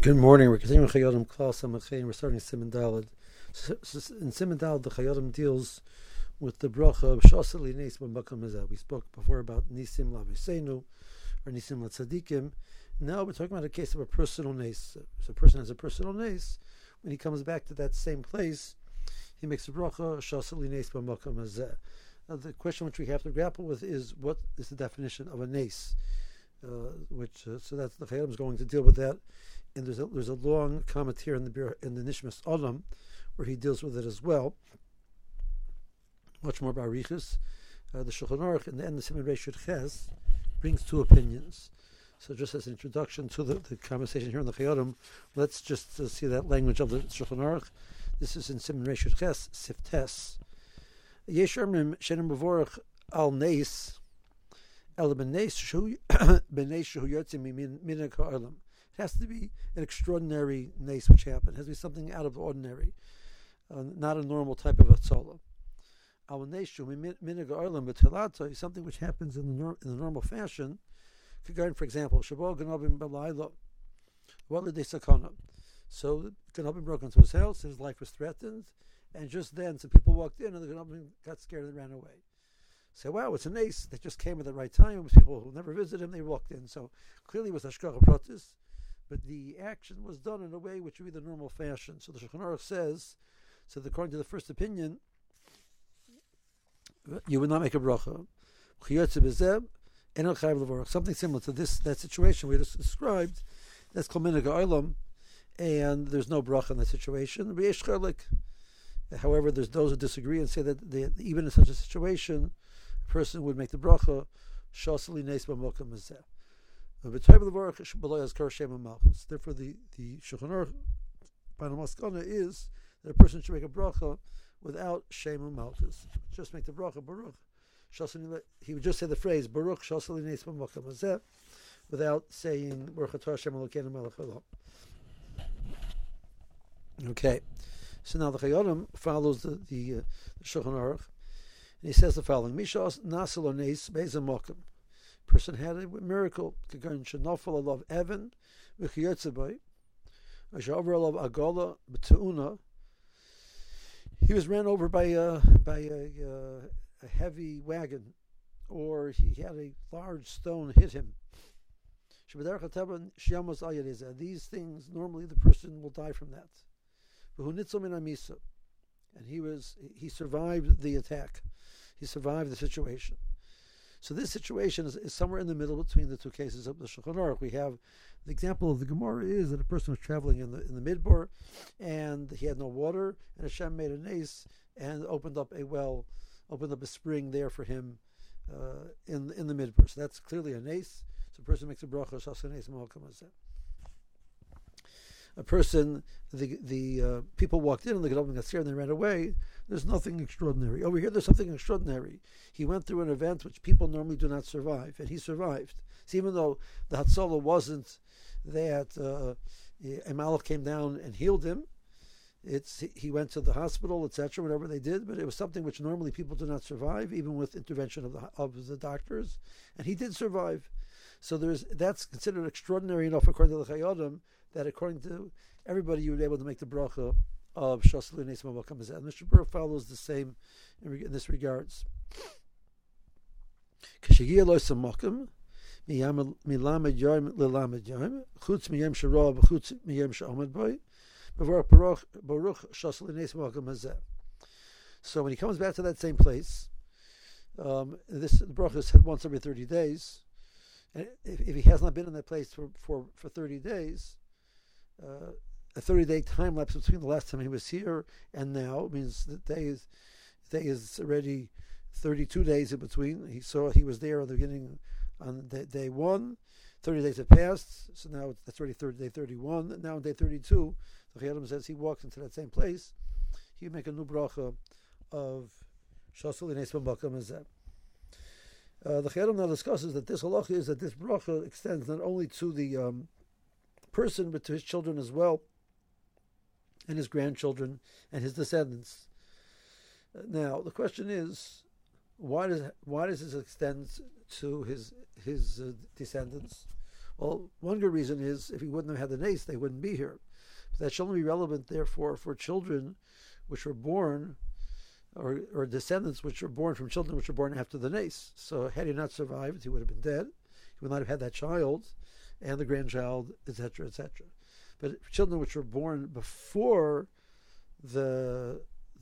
Good morning. We're continuing Chayodim Klal Samachin. We're starting Siman Daled. In Siman Daled, the Chayodim deals with the bracha of Shasali Nes B'Makam Hazeh. We spoke before about Nisim Laviseinu or Nisim Latzadikim. Now we're talking about a case of a personal nes. So a person has a personal nes. When he comes back to that same place, he makes a bracha Shasali Nes B'Makam Hazeh. Now the question which we have to grapple with is, what is the definition of a nes? So that's the Chayodim is going to deal with that. And there's a long comment here in the Nishmas Olam where he deals with it as well. Much more about Riches. The Shulchan Aruch in the end of Siman Reishut Ches brings two opinions. So just as an introduction to the conversation here in the Chayodim, let's just see that language of the Shulchan Aruch. This is in Siman Reishut Ches, Siftes. Yesh Ermim Shenim Bevorach Al Neis El Beneis Shu Yotzim Min Ha'olam. It has to be an extraordinary nes which happened. It has to be something out of the ordinary, not a normal type of atzala. Something which happens in the normal fashion. For example, so Ganabim broke into his house, his life was threatened, and just then some people walked in and the Ganabim got scared and ran away. So wow, it's a nes that just came at the right time. It was people who never visited him, they walked in. So clearly it was Hashgacha Pratis. But the action was done in a way which would be the normal fashion. So the Shulchan Aruch says, according to the first opinion, you would not make a bracha. Something similar to that situation we just described, that's called minhag ha'olam, and there's no bracha in that situation. However, there's those who disagree and say that even in such a situation, a person would make the bracha, shasali nes b'makam hazeh. Therefore, the Shulchan Aruch final maskana is that a person should make a bracha without Shem Malchus. Just make the bracha Baruch. He would just say the phrase Baruch Shasali Nes B'Makam Hazeh without saying Baruch Atah Hashem Elokeinu Melech Haolam. Okay, so now the Chayodim follows the Shulchan Aruch, and he says the following: Mishas Nasal Nes Beis Makom. Person had a miracle. He was ran over by a heavy wagon, or he had a large stone hit him. These things, normally the person will die from that. And he survived the attack. He survived the situation. So this situation is somewhere in the middle between the two cases of the Shulchan Aruch. We have the example of the Gemara is that a person was traveling in the Midbar, and he had no water, and Hashem made a nes and opened up a spring there for him in the Midbar. So that's clearly a nes. So a person makes a bracha shas nes malkam hazeh. A person, the people walked in and the Gedolim got scared and they ran away. There's nothing extraordinary. Over here, there's something extraordinary. He went through an event which people normally do not survive, and he survived. So even though the Hatzalah wasn't that a Malach came down and healed him, he went to the hospital, etc., whatever they did, but it was something which normally people do not survive, even with intervention of the doctors, and he did survive. So that's considered extraordinary enough according to the Chayodim, that according to everybody you would be able to make the bracha of Shasali Nes B'Makam Hazeh. And Mr. Baruch follows the same in this regards. Kashigia lo samakim milamed yom lilamed yom chutz miyem shara chutz miyem she'amad boy Baruch Shasali Nes B'Makam Hazeh. So when he comes back to that same place, the bracha is said once every 30 days. And if he has not been in that place for 30 days, a 30-day time lapse between the last time he was here and now means that day is already 32 days in between. He was there at the beginning on day 1. 30 days have passed, so now that's already day 31. And now on day 32, the Chayodim says he walks into that same place. He would make a new bracha of Shasali Nes B'Makam Hazeh. The Chayodim now discusses that this halacha is that this bracha extends not only to the person but to his children as well, and his grandchildren and his descendants. Now the question is, why does this extend to his descendants? Well, one good reason is if he wouldn't have had the nace, they wouldn't be here. But that should only be relevant, therefore, for children which were born, or descendants which were born from children which were born after the nace. So had he not survived, he would have been dead. He would not have had that child and the grandchild, etc., etc. But children which were born before the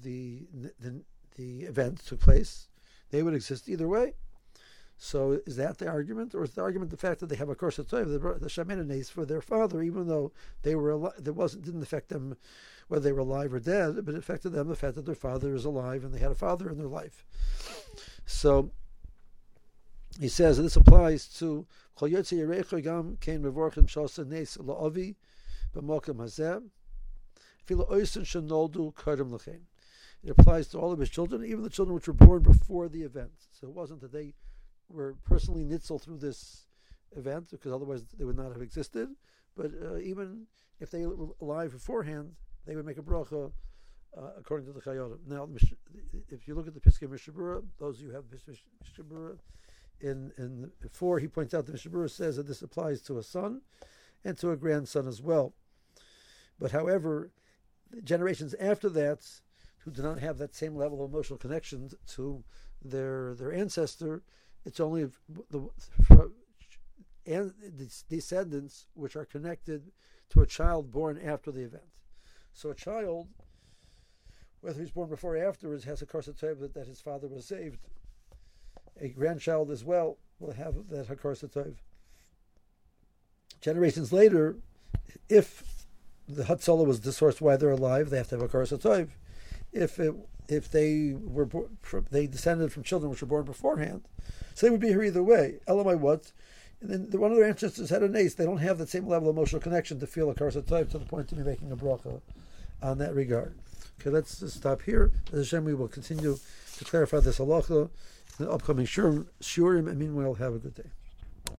event took place, they would exist either way. So is that the argument, or is the argument the fact that they have a Korsa Tov, the Shemen Nace for their father, even though they were didn't affect them whether they were alive or dead, but it affected them the fact that their father is alive and they had a father in their life. So he says, and this applies to Kol Yotze Yerecho Gam Kein Mevorchim Shosa Nace La'avi B'Mokem Hazeh Filo Oisin Shenoldu Kodem L'Chein. It applies to all of his children, even the children which were born before the event. So it wasn't that they were personally nitzel through this event, because otherwise they would not have existed. But even if they were alive beforehand, they would make a bracha according to the Chayotim. Now, if you look at the Piskei Mishnah Berurah, those of you who have Mishnah Berurah, in 4, he points out the Mishnah Berurah says that this applies to a son and to a grandson as well. But however, the generations after that, who do not have that same level of emotional connection to their ancestor, it's only the descendants which are connected to a child born after the event. So a child, whether he's born before or afterwards, has a Korsa Tov that his father was saved. A grandchild as well will have that Korsa Tov. Generations later, if the Hatzalah was the source why they're alive, they have to have a Korsa Tov. If they were they descended from children which were born beforehand, so they would be here either way. Elamai what? And then one of their ancestors had a nace. They don't have that same level of emotional connection to feel a Korsa Tov to the point to be making a bracha on that regard. Okay, let's just stop here. As Hashem, we will continue to clarify this halacha in the upcoming shurim, and meanwhile, have a good day.